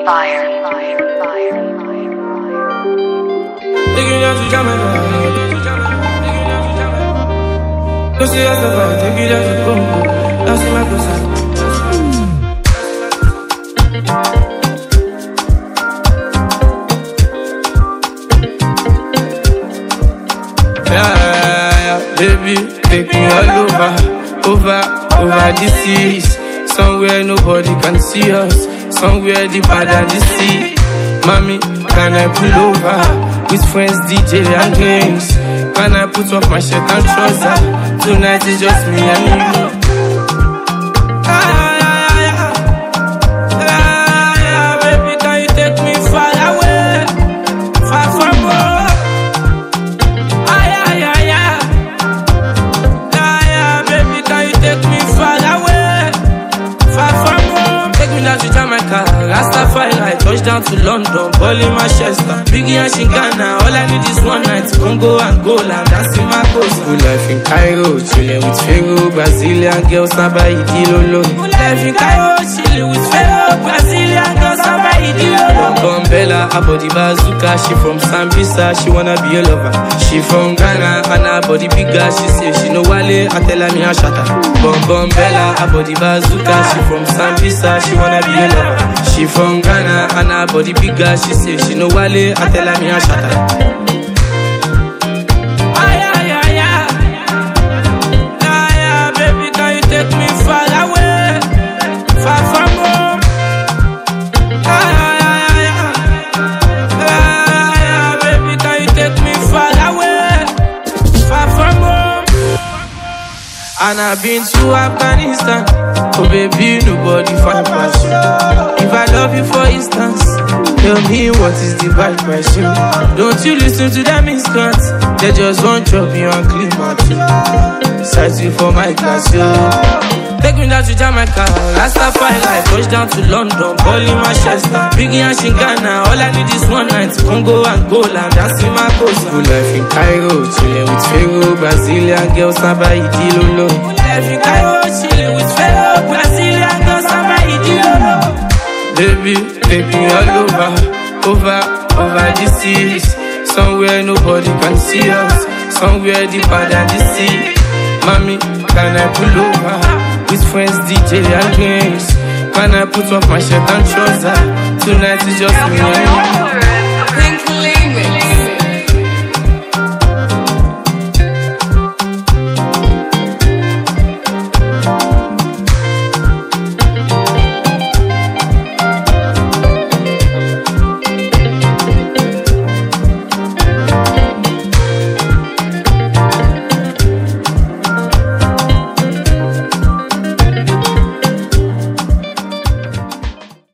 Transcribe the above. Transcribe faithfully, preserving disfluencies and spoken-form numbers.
Fire. Taking out to Jamaica. Go see us about, take it out to Congo. Now see my cousin. Yeah, yeah, baby, take me all over, over, over the seas. Somewhere nobody can see us, somewhere deeper than the sea. Mommy, can I pull over with friends, D J and games? Can I put off my shirt and trousers? Tonight is just me and you. Rastafari, touchdown to London, ball in Manchester, Biggie and Shingana. All I need is one night, Congo, Angola, dancing my coast. Good life in Cairo, chilling with Pharaoh, Brazilian girls, Saba Idilolo. Good life in Cairo, chilling with Pharaoh, Brazilian girls, Saba Idilolo. Bombella, her body bazooka, she from Sambisa, she wanna be a lover. She from Ghana, and her body bigger, she say she no wale, I tell her me a shatter. Bom Bombella, her body bazooka, she from Sambisa, she wanna be a lover. She from Ghana and her body bigger. She say she no wale, I tell her me a shatter. Ay, ay, ay, ay. Ay, ay, baby, can you take me far away, far from home? Ay, ay, ay, ay. Ay, ay, baby, can you take me far away, far from home? And I've been to Afghanistan. Oh baby, nobody find passion. If I love you for instance, tell me what is the bad question. Don't you listen to them miscreants, they just want chop you and clean my too. Searching for my class, yo. Take me down to Jamaica, Rastafari life, touchdown to London, ball in Manchester, Biggie and Shingana. All I need is one night, Congo, Angola, dancing my coast. Good life in Cairo, chilling with Pharaoh, Brazilian girls, Saba Idilolo. Good life in Cairo, chilling with Pharaoh, Brazilian girls, Saba Idilolo. Baby, take me all over, over, over the seas. Somewhere nobody can see us, somewhere deeper than the sea. Mommy, can I pull over with friends, D J and games? Can I put off my shirt and trousers? Tonight is just me and you.